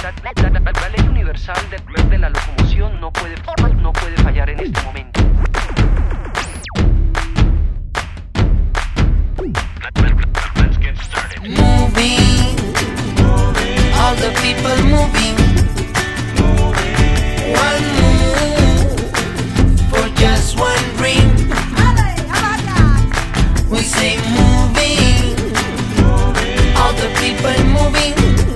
La ley universal de la locomoción no puede fallar en este momento. Let's get started. Moving, all the people moving. One move for just one dream. We say moving, all the people moving.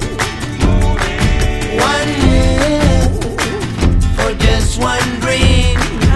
One move for just one dream.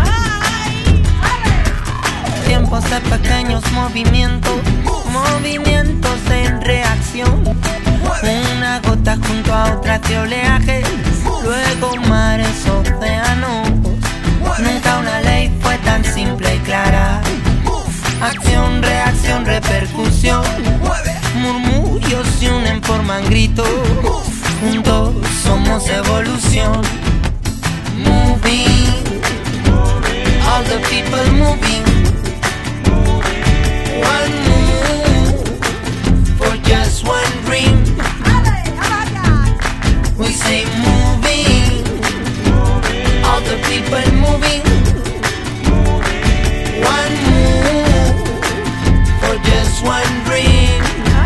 Tiempos de pequeños movimientos, movimientos en reacción. Una gota junto a otra de oleaje, luego mares, océanos. Nunca una ley fue tan simple y clara. Acción, reacción, repercusión. Murmullos se unen, forman gritos. Juntos somos evolución. Moving, all the people moving. One move for just one dream. We say moving, all the people moving. One move for just one dream.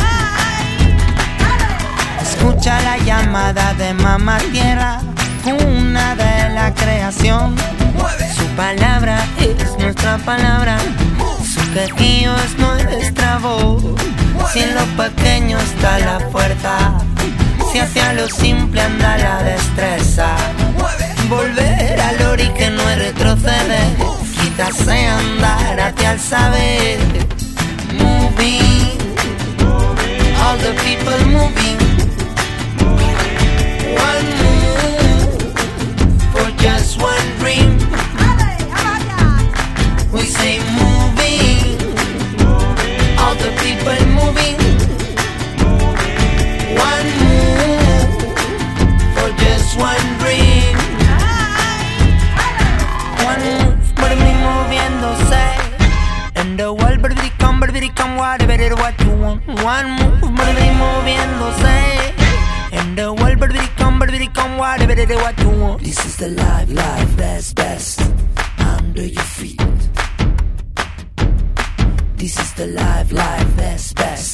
Escucha la llamada de Mamá Tierra, cuna de la creación. Su palabra es nuestra palabra, su quejío es nuestra voz. Si en lo pequeño está la fuerza, si hacia lo simple anda la destreza. Volver al ori que no es retroceder, quizás sea andar hacia el saber. Moving, all the people moving. One move for just one dream. We say moving, all the people moving. One move for just one dream. One move, por mí moviéndose. And the world, baby, come, whatever what you want. One move, por mí moviéndose. And the world, baby, come, whatever what you want. This is the life, best, under your feet. This is the life, best,